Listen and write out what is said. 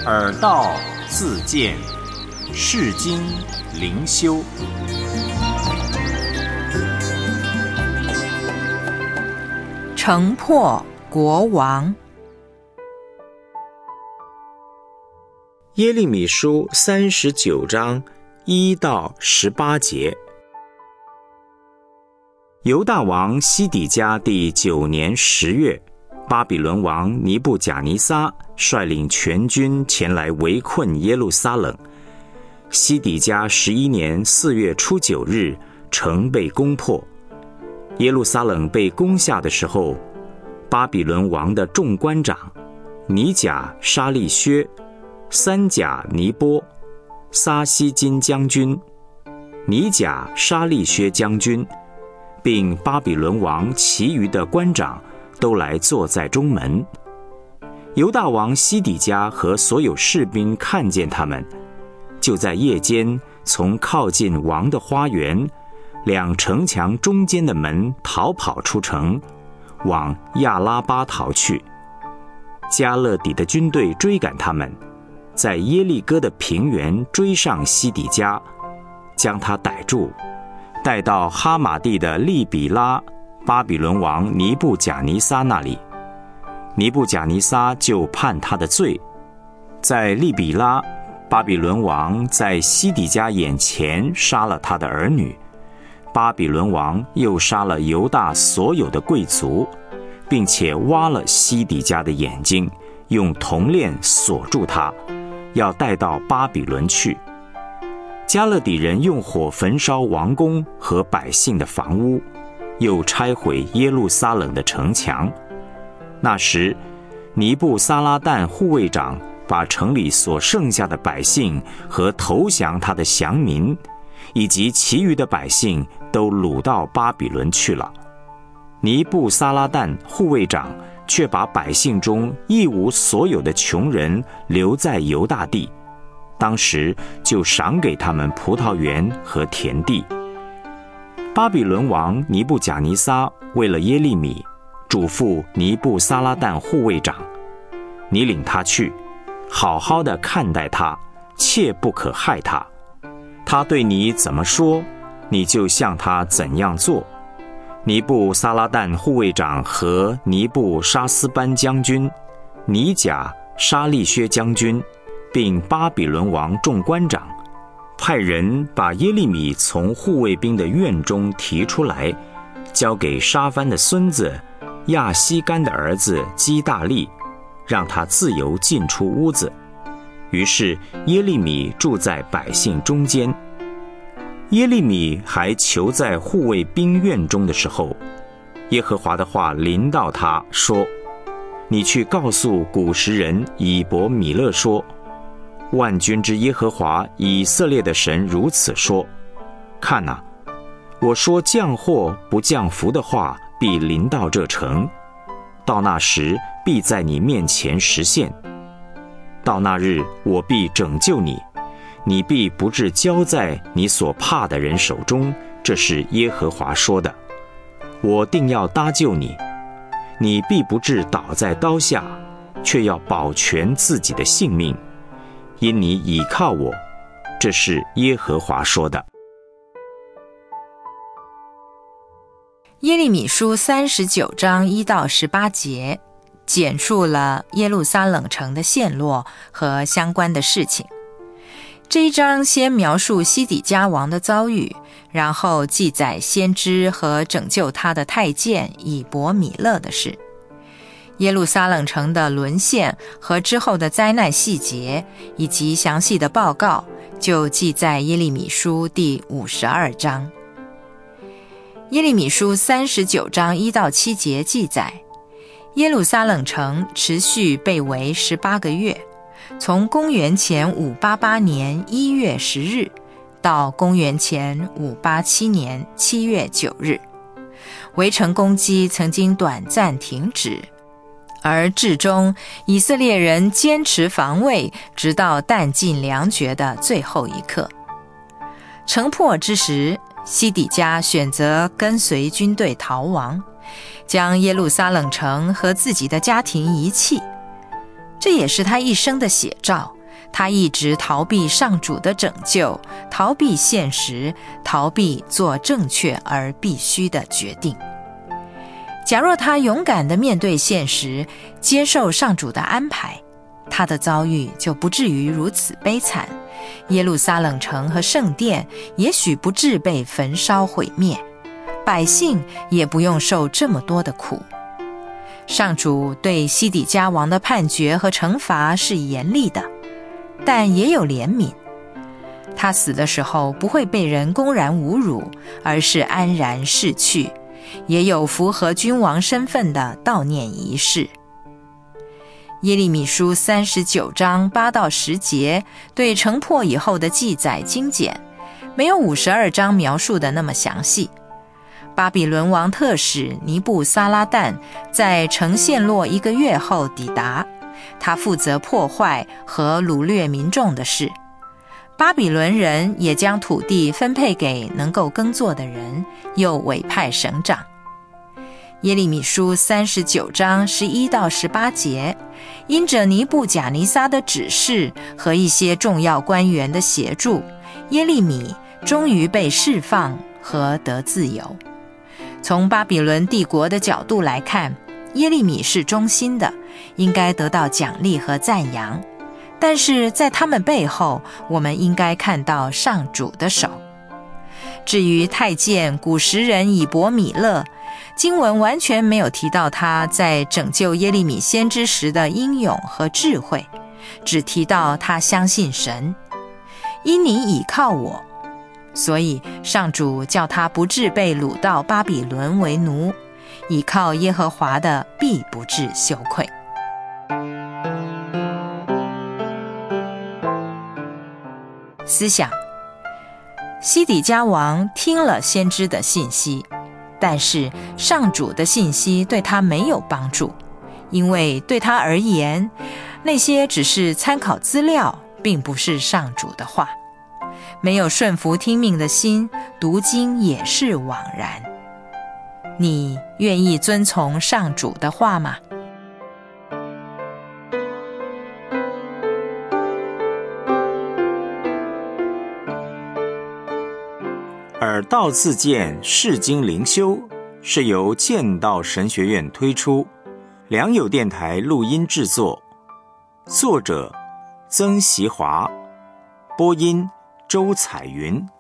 耳道自见，世经灵修。 城破国亡。 耶利米书39章1到18节。犹大王西底家第9年10月，巴比伦王尼布甲尼撒率领全军前来围困耶路撒冷。西底家11年4月初9日，城被攻破。耶路撒冷被攻下的时候，巴比伦王的众官长尼甲沙利薛、三甲尼波、撒西金将军、尼甲沙利薛将军，并巴比伦王其余的官长都来坐在中门。犹大王西底家和所有士兵看见他们，就在夜间从靠近王的花园两城墙中间的门逃跑出城，往亚拉巴逃去。加勒底的军队追赶他们，在耶利哥的平原追上西底家，将他逮住，带到哈马地的利比拉巴比伦王尼布甲尼撒那里。尼布甲尼撒就判他的罪，在利比拉巴比伦王在西底家眼前杀了他的儿女。巴比伦王又杀了犹大所有的贵族，并且挖了西底家的眼睛，用铜链锁住他，要带到巴比伦去。加勒底人用火焚烧王宫和百姓的房屋，又拆毁耶路撒冷的城墙。那时，尼布撒拉旦护卫长把城里所剩下的百姓和投降他的降民，以及其余的百姓都掳到巴比伦去了。尼布撒拉旦护卫长却把百姓中一无所有的穷人留在犹大地，当时就赏给他们葡萄园和田地。巴比伦王尼布甲尼撒为了耶利米，嘱咐尼布撒拉旦护卫长：你领他去，好好的看待他，切不可害他。他对你怎么说，你就向他怎样做。尼布撒拉旦护卫长和尼布沙斯班将军、尼甲沙利薛将军，并巴比伦王众官长，派人把耶利米从护卫兵的院中提出来，交给沙番的孙子亚西干的儿子基大利，让他自由进出屋子。于是耶利米住在百姓中间。耶利米还囚在护卫兵院中的时候，耶和华的话临到他说：你去告诉古时人以伯米勒说，万军之耶和华以色列的神如此说：看哪，我说降祸不降福的话必临到这城，到那时必在你面前实现。到那日我必拯救你，你必不至交在你所怕的人手中，这是耶和华说的。我定要搭救你，你必不至倒在刀下，却要保全自己的性命，因你倚靠我，这是耶和华说的。 耶利米书39章1到18节，简述了耶路撒冷城的陷落和相关的事情。这一章先描述西底家王的遭遇，然后记载先知和拯救他的太监以伯米勒的事。耶路撒冷城的沦陷和之后的灾难细节，以及详细的报告，就记在耶利米书第52章。耶利米书39章1到7节记载，耶路撒冷城持续被围18个月，从公元前588年1月10日到公元前587年7月9日，围城攻击曾经短暂停止，而至终以色列人坚持防卫，直到弹尽粮绝的最后一刻。城破之时，西底家选择跟随军队逃亡，将耶路撒冷城和自己的家庭遗弃，这也是他一生的写照， 他一直逃避上主的拯救，逃避现实，逃避做正确而必须的决定。假若他勇敢地面对现实，接受上主的安排，他的遭遇就不至于如此悲惨，耶路撒冷城和圣殿也许不致被焚烧毁灭，百姓也不用受这么多的苦。上主对西底家王的判决和惩罚是严厉的，但也有怜悯。他死的时候不会被人公然侮辱，而是安然逝去，也有符合君王身份的悼念仪式。耶利米书39章8到10节对城破以后的记载精简，没有52章描述的那么详细。巴比伦王特使尼布撒拉旦在城陷落1个月后抵达，他负责破坏和掳掠民众的事。巴比伦人也将土地分配给能够耕作的人，又委派省长。耶利米书39章11到18节，因着尼布甲尼撒的指示和一些重要官员的协助，耶利米终于被释放和得自由。从巴比伦帝国的角度来看，耶利米是忠心的，应该得到奖励和赞扬。但是在他们背后，我们应该看到上主的手。至于太监古时人以伯米勒，经文完全没有提到他在拯救耶利米先知时的英勇和智慧，只提到他相信神，因你倚靠我，所以上主叫他不致被掳到巴比伦为奴，倚靠耶和华的必不致羞愧。思想：西底家王听了先知的信息，但是上主的信息对他没有帮助，因为对他而言，那些只是参考资料，并不是上主的话。没有顺服听命的心，读经也是枉然。你愿意遵从上主的话吗？ 耳道自荐释经灵修是由剑道神学院推出，良友电台录音制作，作者曾习华，播音周彩云。